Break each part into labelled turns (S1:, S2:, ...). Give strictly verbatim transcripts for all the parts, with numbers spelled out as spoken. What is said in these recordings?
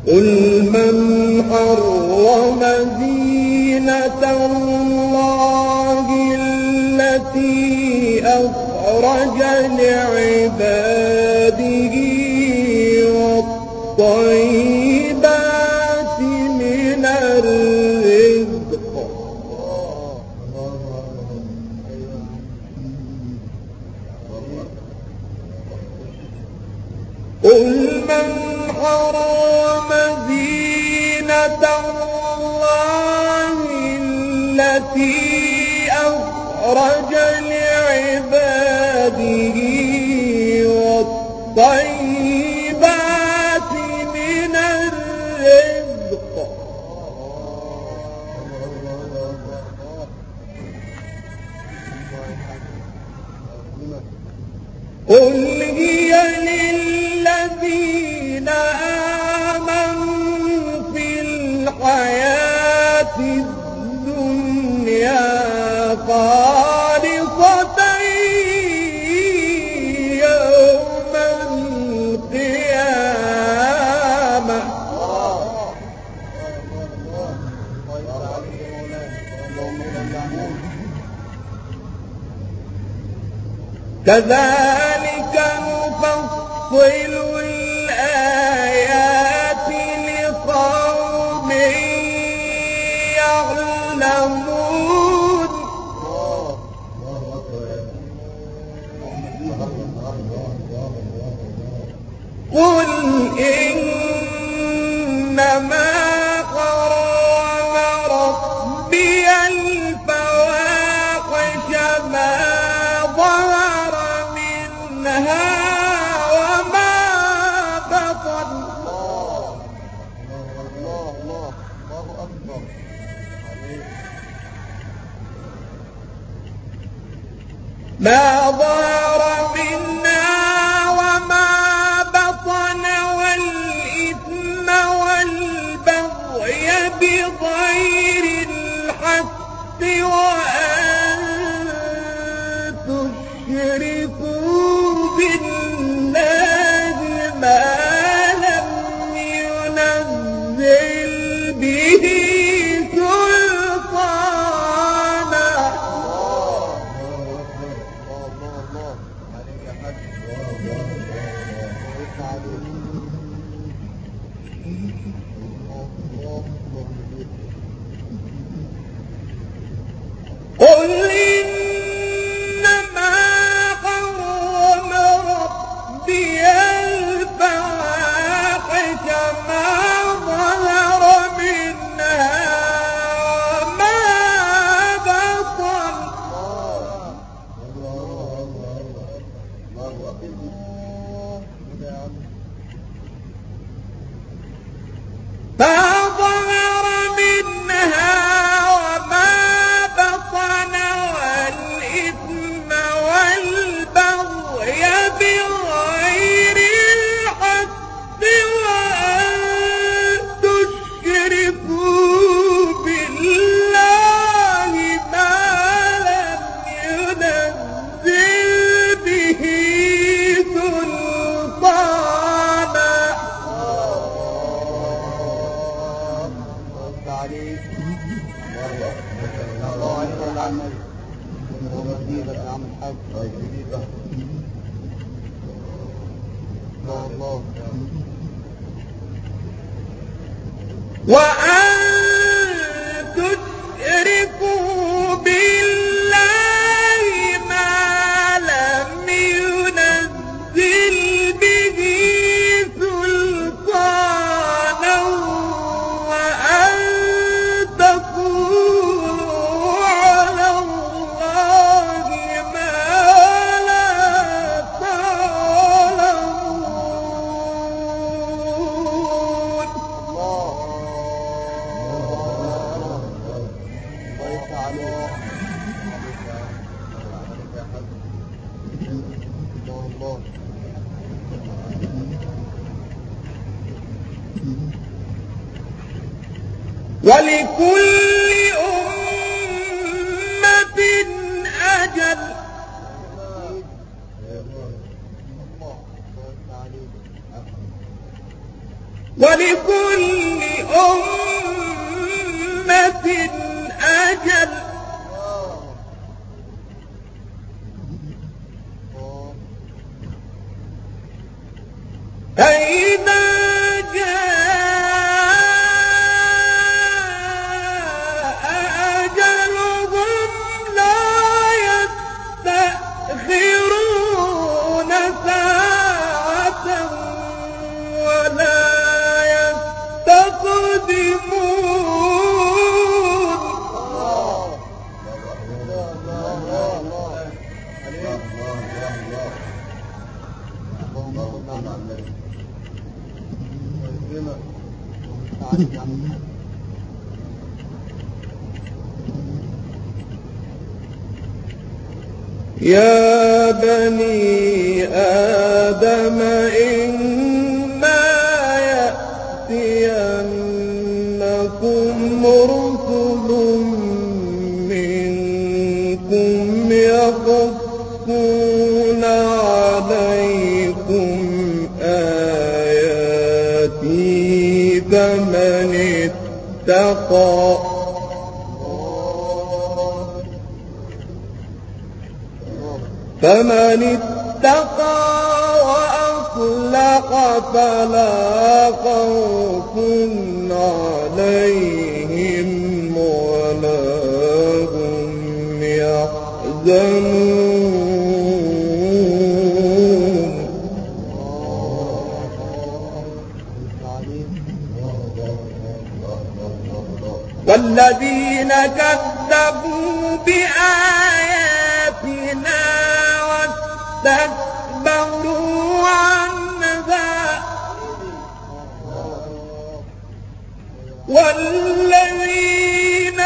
S1: قل من حرم زينة الله التي أخرج لعباده والطيبات من الرزق قل من حرم زينة الله التي أخرج لعباده والطيبات من الرزق قل هي للذين آمنوا في الحياة الدنيا خالصة يوم القيامة كذلك نفصل الآيات لقوم يعلمون قل إنما حرم ربي الفواحش ما ظهر منها وما بطن ما ظهر منها وما بطن والإثم والبغي بغير الحق وأن تشركوا بالله ما لم ينزل به سلطانا قل إنما حرم ربي الفواحش ما ظهر منها وما بطن ما ظهر منها وما بطن والإثم والبغي بغير الحق وأن تشركوا بالله ما لم ينزل به سلطانا وأن تشركوا بالله ما لم ينزل به سلطانا وأن تقولوا على الله ما لا تعلمون ولكل أمة أجل ولكل أمة أجل فإذا جاء أجلهم لا يستأخرون ساعة ولا يستقدمون. يا بني آدم إما يأتينكم رسل منكم يقصون عليكم آياتي فمن اتقى فمن اتقى وأصلح فلا خوف عليهم ولا هم يحزنون. والذين كذبوا بآياتنا واستكبروا عنها والذين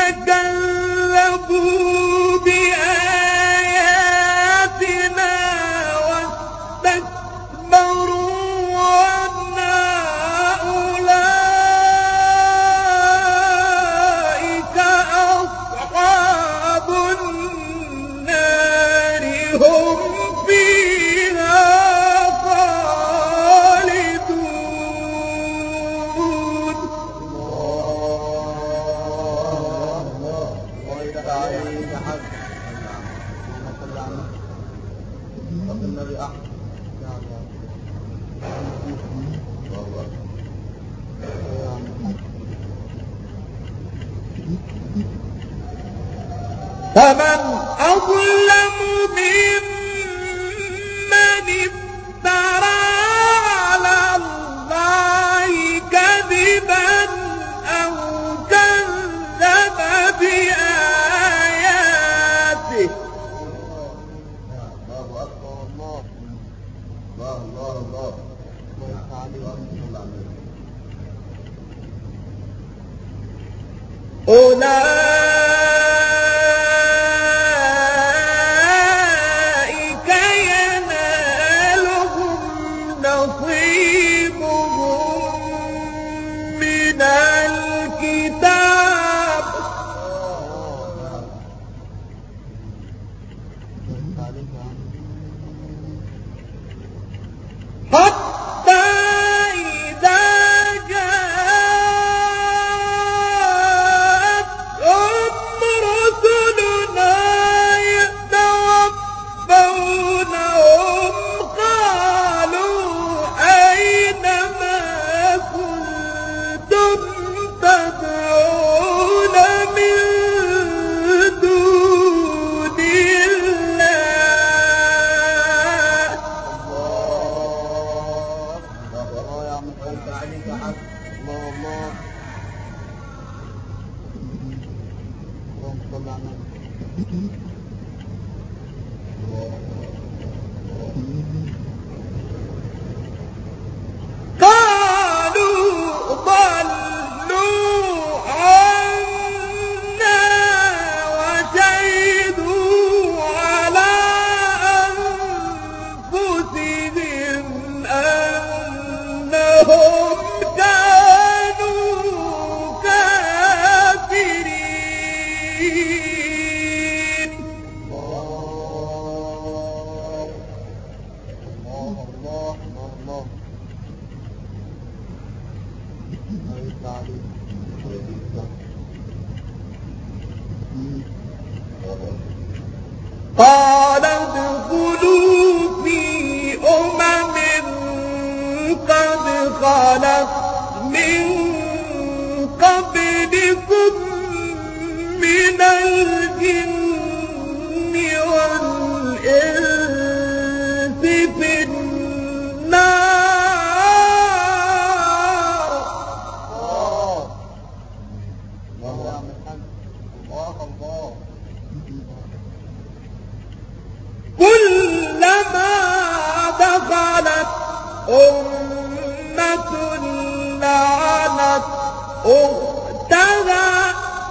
S1: كذبوا بآياتنا واستكبروا عنها أولئك أصحاب النار هم فيها خالدون. فمن أظلم ممن افترى على الله كذبا أو كذب بآياته. أولئك ينالهم نصيبهم من الكتاب حتى إذا جاءتهم رسلنا يتوفونهم قالوا أين ما كنتم تدعون من دون الله. قالوا ضلوا عنا وشهدوا على أنفسهم أنهم كانوا كافرين. قال ادخلوا في أمم قد خلت من قبلكم من الجن والإنس في النار كلما دخلت أمة لعنت أختها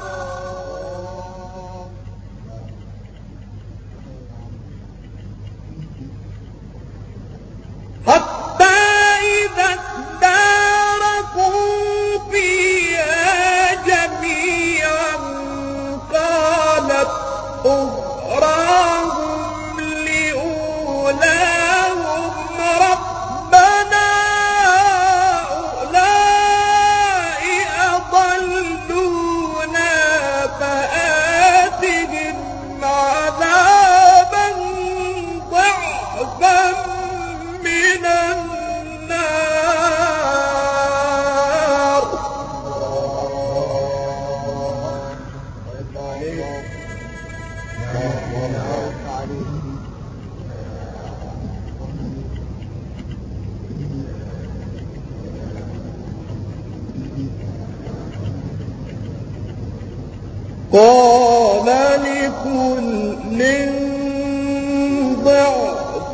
S1: حتى إذا اداركوا فيها جميعا قالت أخراهم لأولاهم ربنا أولئك أضلونا فآتهم عذابا ضعفا من النار قال لكل ضعف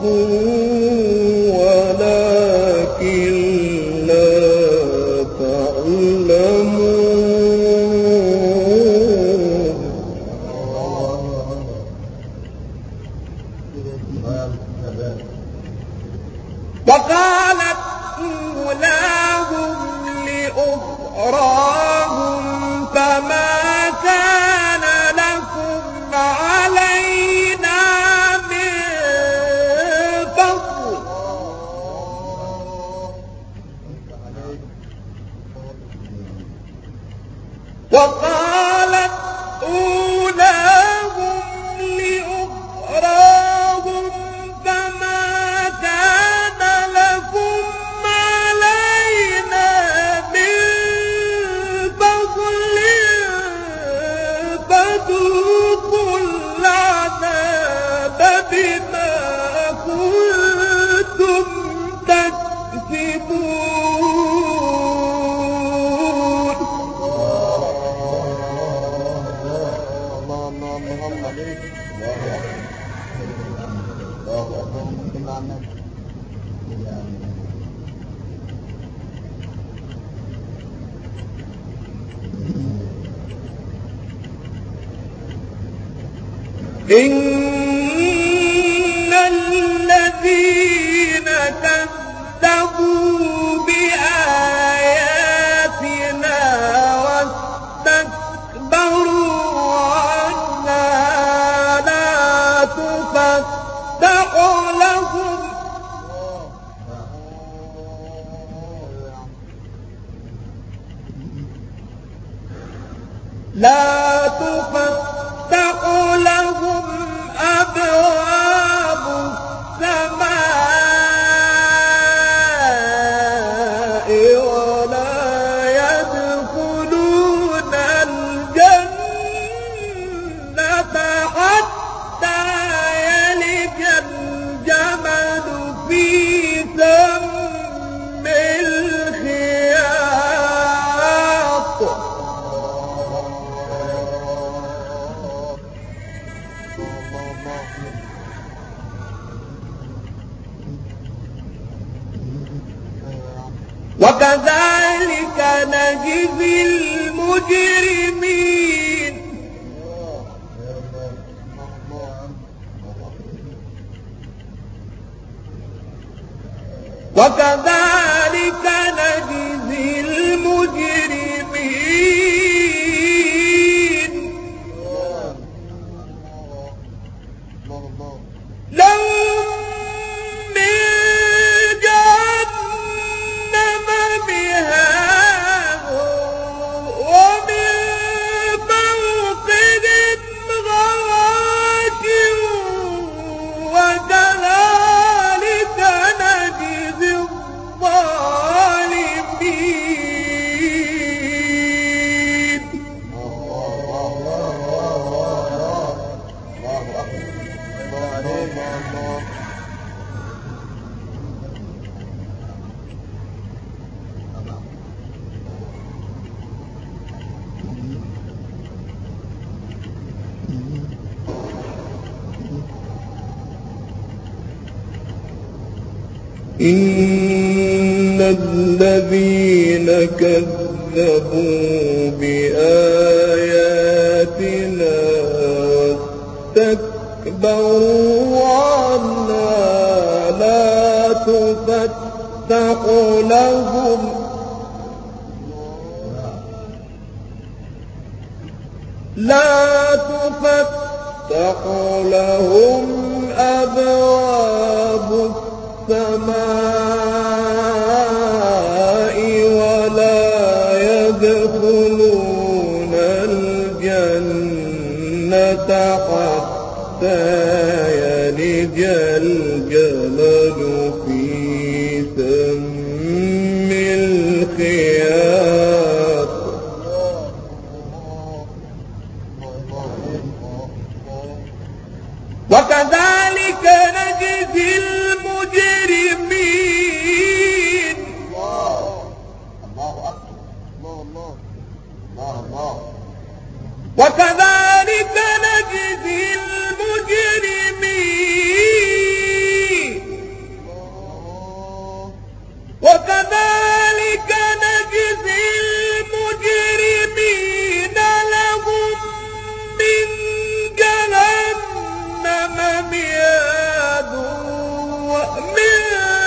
S1: ولكن لا تعلمون وقالت أولاهم لأخراهم فما كان لكم علينا من فضل وقالت أولاهم لأخراهم فما كان لكم علينا من فضل فذوقوا العذاب بما كنتم تكسبون إن الذين كذبوا بآياتنا واستكبروا عنها لا تفتح لهم لا تفتح لهم أبواب السماء ولا يدخلون الجنة حتى يلج الجمل في سم الخياط وكذلك نجزي المجرمين وكذلك نجزي المجرمين لهم من جهنم مهاد إن الذين كذبوا بآياتنا واستكبروا عنها لا تفتح لهم لا تفتح لهم أبواب السماء ولا يدخلون الجنة حتى يلج الجمل في سم الخياط وكذلك نجزي المجرمين. وكذلك نجزي المجرمين. وكذلك نجزي المجرمين لهم من جهنم مهاد ومن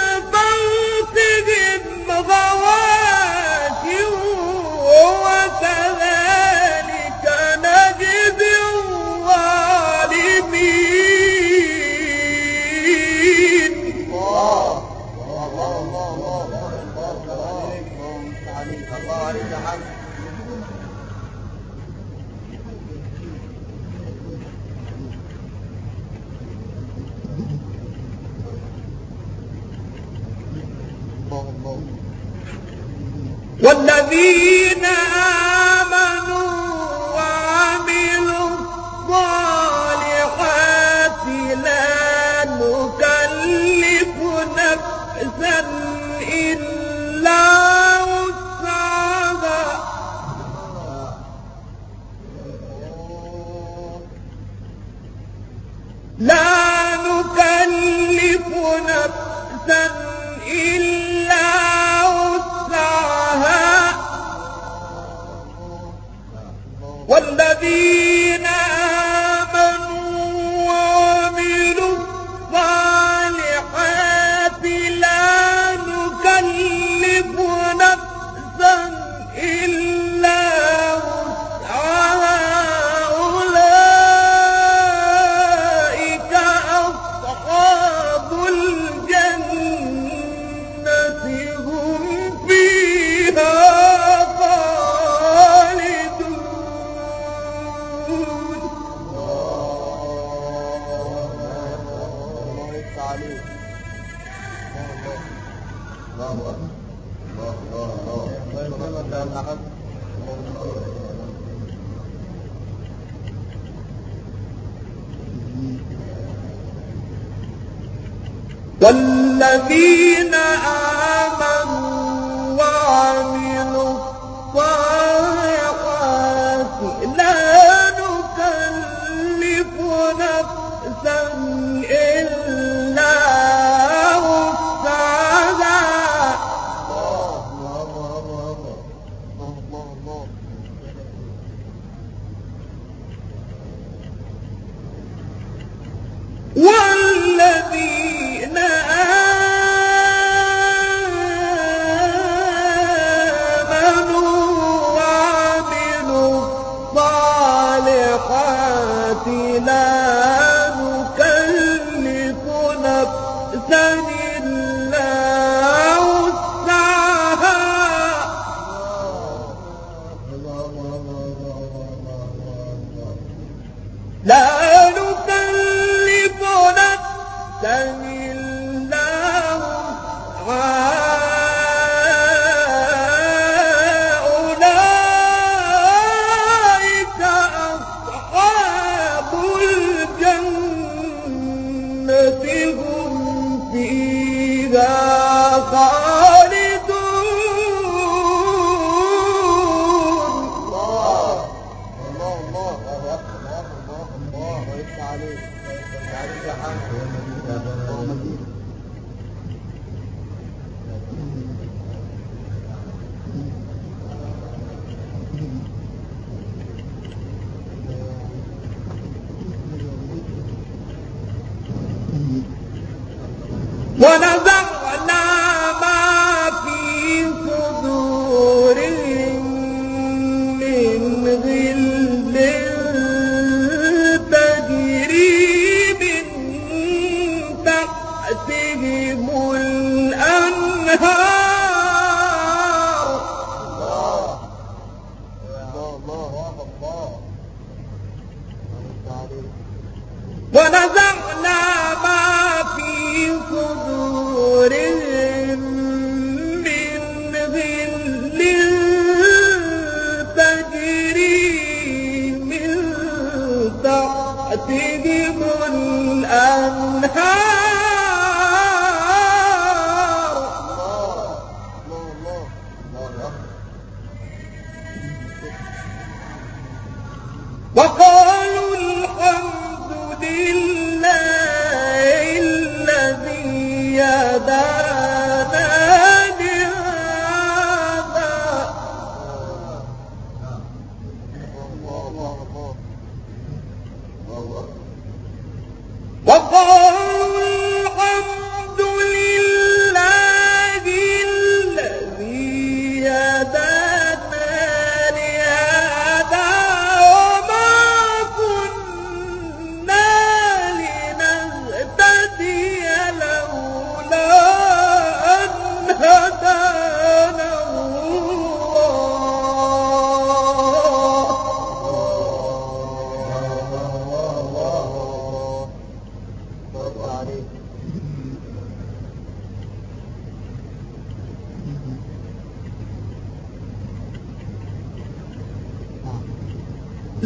S1: فوقهم غواش وكذلك نجزي الظالمين. والذين آمنوا وعملوا الصالحات لا نكلف نفسا إلا وسعها لا نكلف نفسا إلا وسعها والذين آمنوا وعملوا الصالحات لا نكلف نفسا إلا وسعها أولئك أصحاب الجنة هم فيها والذين آمنوا وعملوا الصالحات لا نكلف نفسا إلا وسعها والذين آمنوا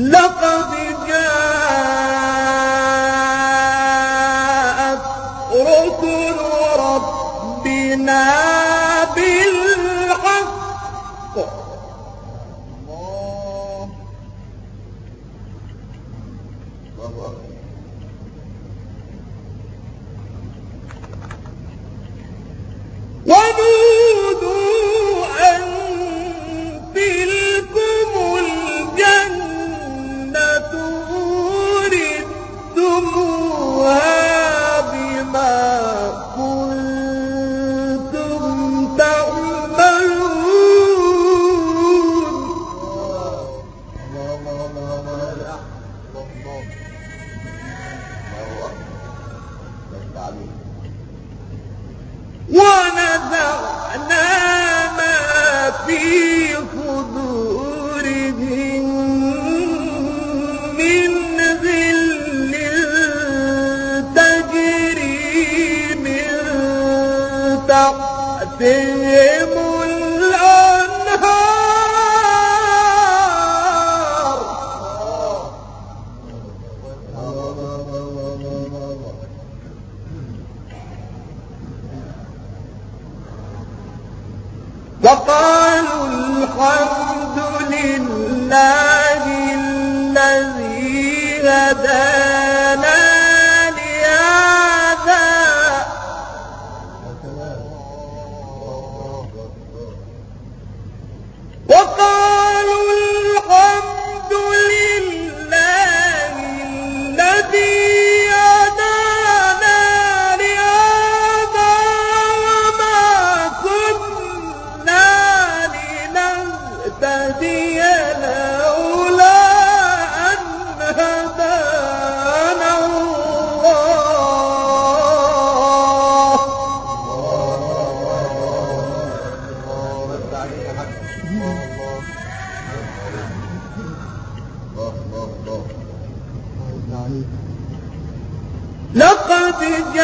S1: لقد جاءت رسل ربنا بالحق ونودوا أن تلكم الجنة أورثتموها بما كنتم تعملون. ونزعنا ما في صدورهم من غل تجري من تحتهم الأنهار وقالوا الحمد لله الذي هدانا لهذا وقالوا الحمد لله الذي هدانا لهذا وما كنا لنهتدي لولا أن هدانا الله. لقد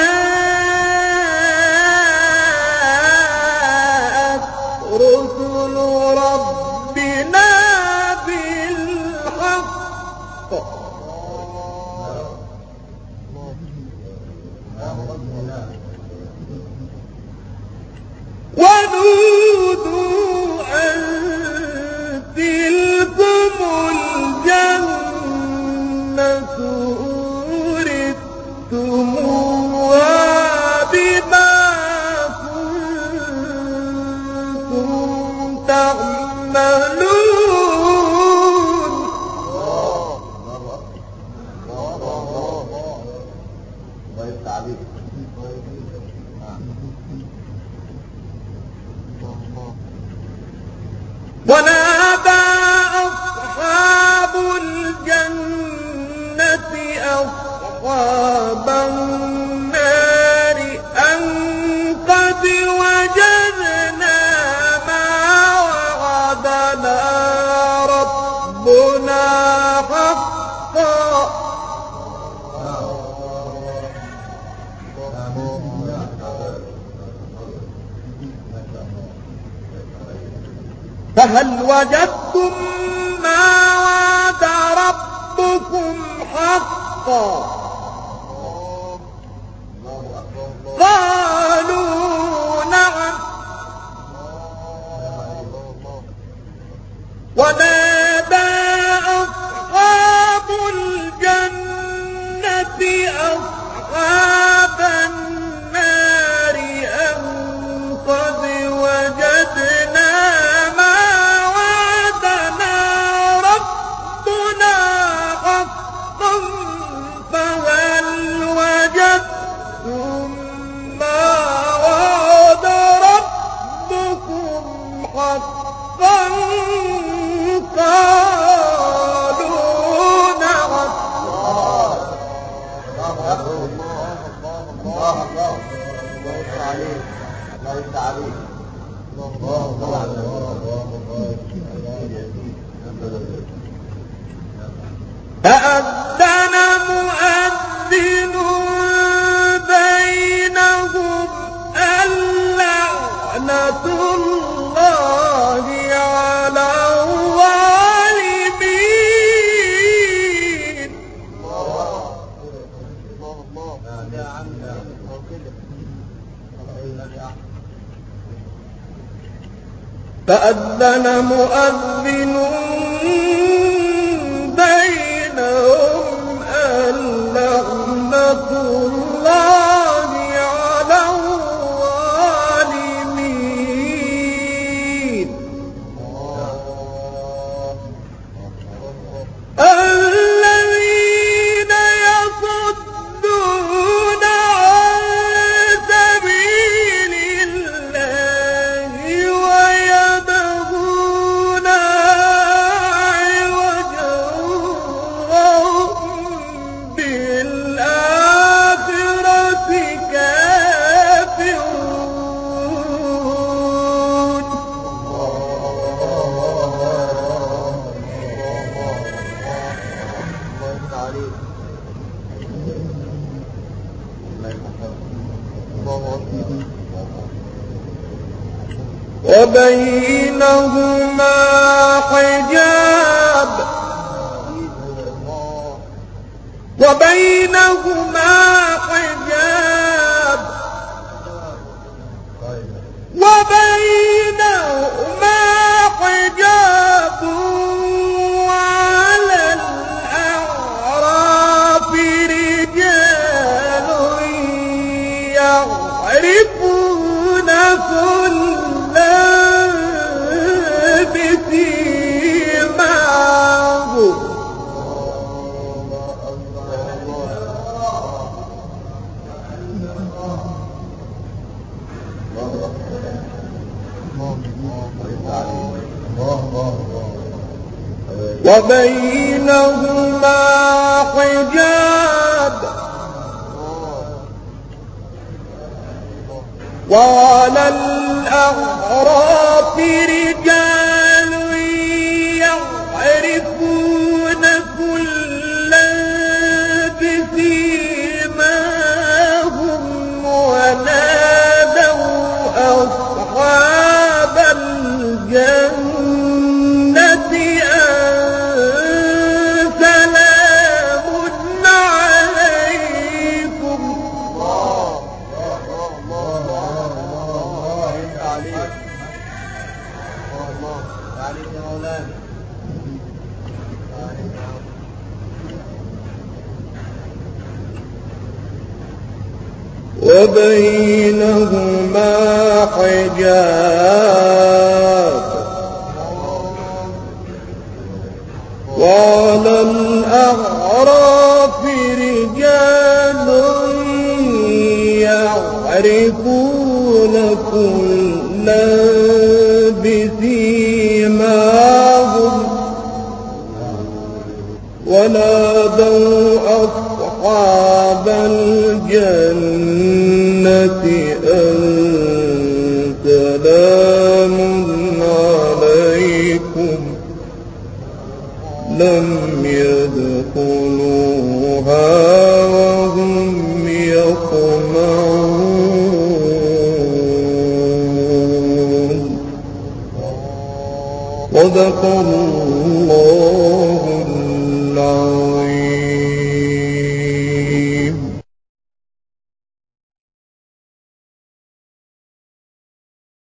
S1: جاءت رسل ربنا بالحق ونودوا أن تلكم الجنة أورثتموها بما كنتم تعملون. ونادى أصحاب الجنة أصحاب النار أن قد وجدنا ما وعدنا ربنا حقا فهل وجدتم ما وعد ربكم حقا قالوا نعم. ونادى أصحاب الجنة أصحاب النار أن قد وجدنا ما وعدنا ربنا حقا فهل وجدتم ما وعد ربكم حقا قالوا نعم. فأذن مؤذن بينهم اللعنة الله على الظالمين. فأذن مؤذن بينهم أن لعنة الله على الظالمين الذين يصدون عن سبيل الله ويبغونها عوجا وهم بالآخرة كافرون وبينهما حجاب وبينهما حجاب وبينهما حجاب وعلى الأعراف رجال يعرفون كلا بسيماهم وبينهما حجاب وعلى الأعراف رجال يعرفون كلا بسيماهم ونادوا أصحاب الجنة أن سلام عليكم وبينهما حجاب وعلى الأعراف رجال يعرفون كلا بسيماهم ونادوا أصحاب الجنة أن سلام عليكم لم يدخلوها وهم يطمعون صدق الله العظيم.